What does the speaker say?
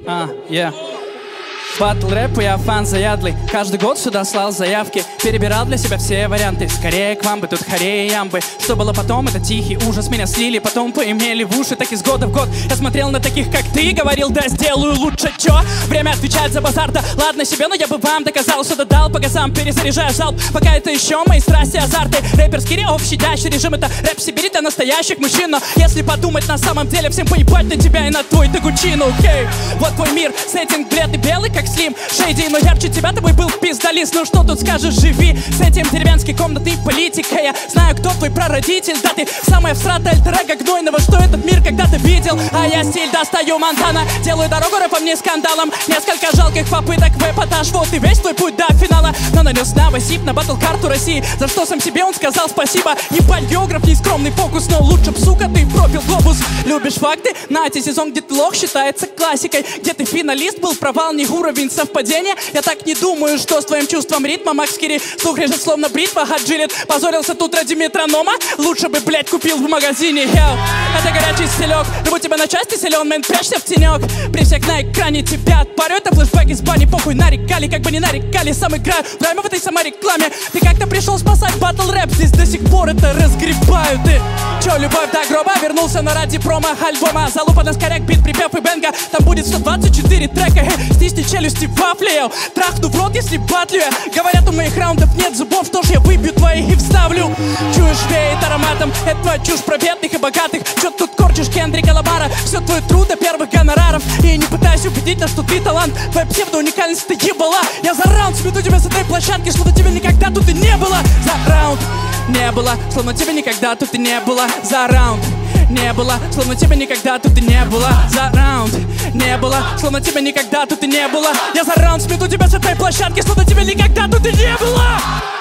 Батл рэпу я фан заядлый. Каждый год сюда слал заявки. Перебирал для себя все варианты. Скорее к вам бы, тут хорей и ямбы. Что было потом, это тихий ужас. Меня слили, потом поимели в уши. Так из года в год я смотрел на таких, как ты. Говорил, да сделаю лучше, чё? Время отвечать за базар, да ладно себе. Но я бы вам доказал, что додал по газам. Перезаряжая залп, пока это еще мои страсти, азарты. Рэперский риов, щадящий режим. Это рэп Сибири для настоящих мужчин. Но если подумать, на самом деле всем поебать на тебя и на твой тагучину. Окей, вот твой мир, сеттинг бледный белый, как Слим Шейди, но ярче тебя тобой был пиздолист. Ну что тут скажешь, живи с этим деревенской комнатой политика. Я знаю, кто твой прародитель. Да ты самая всратая альтер-эго гнойного, что этот мир когда-то видел. А я стиль достаю Монтана, делаю дорогу рэпом не скандалом. Несколько жалких попыток в эпатаж. Вот и весь твой путь до финала. Но нанес новосип на батл-карту России. За что сам себе он сказал спасибо. Не географ, не скромный фокус, но лучше б, сука, ты пропил глобус. Любишь факты? Нате, сезон, где ты лох, считается классикой. Где ты финалист был, провал, не уровень совпадения. Я так не думаю, что с твоим чувством ритма. Макс Кири, слух режет словно бритва. Хаджилет позорился тут ради метронома. Лучше бы, блять, купил в магазине. Йоу, это горячий стилек. Рву тебя на части, силен, мэн, прячься в тенек. При всех на экране тебя отпарю. Это флешбэк из бани, похуй нарекали. Как бы не нарекали, сам играю прямо в этой саморекламе. Ты как-то пришел спасать батл рэп. Здесь до сих пор это разгребаю. Ты чё, любовь до гроба? Вернулся, но ради промо-альбома. Залупа на скоряк, бит, припев и бенга. Там будет 124 трека. Стисни челюсти вафлею. Трахну в рот, если батлю я. Говорят, у моих раундов нет зубов. Что ж, я выбью твои и вставлю. Чуешь, веет ароматом. Это твоя чушь про бедных и богатых. Чё ты тут корчишь, Кендрика Ламара? Все твой труд до первых гонораров. И не пытаюсь убедить нас, что ты талант. Твоя псевдоуникальность, ты ебала. Я за раунд смету тебя с этой площадки, словно тебя никогда тут и не было. За раунд не было, словно тебя никогда тут и не было. За раунд не было, словно тебя никогда тут и не было. За раунд не было, словно тебя никогда тут и не было. Я за раунд смету тебя с этой площадки, словно тебя никогда тут и не было.